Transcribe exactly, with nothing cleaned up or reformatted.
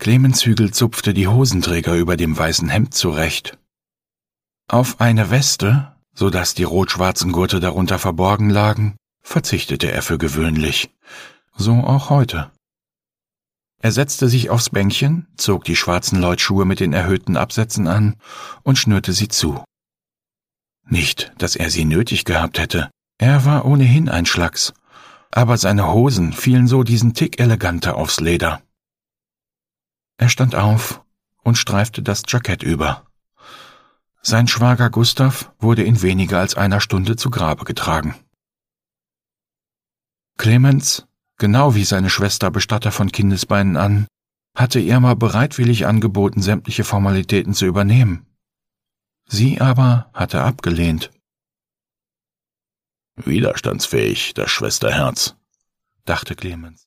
Clemens Hügel zupfte die Hosenträger über dem weißen Hemd zurecht. Auf eine Weste, so dass die rot-schwarzen Gurte darunter verborgen lagen, verzichtete er für gewöhnlich, so auch heute. Er setzte sich aufs Bänkchen, zog die schwarzen Leutschuhe mit den erhöhten Absätzen an und schnürte sie zu. Nicht, dass er sie nötig gehabt hätte, er war ohnehin ein Schlacks, aber seine Hosen fielen so diesen Tick eleganter aufs Leder. Er stand auf und streifte das Jackett über. Sein Schwager Gustav wurde in weniger als einer Stunde zu Grabe getragen. Clemens, genau wie seine Schwester Bestatter von Kindesbeinen an, hatte Irma bereitwillig angeboten, sämtliche Formalitäten zu übernehmen. Sie aber hatte abgelehnt. »Widerstandsfähig, das Schwesterherz«, dachte Clemens.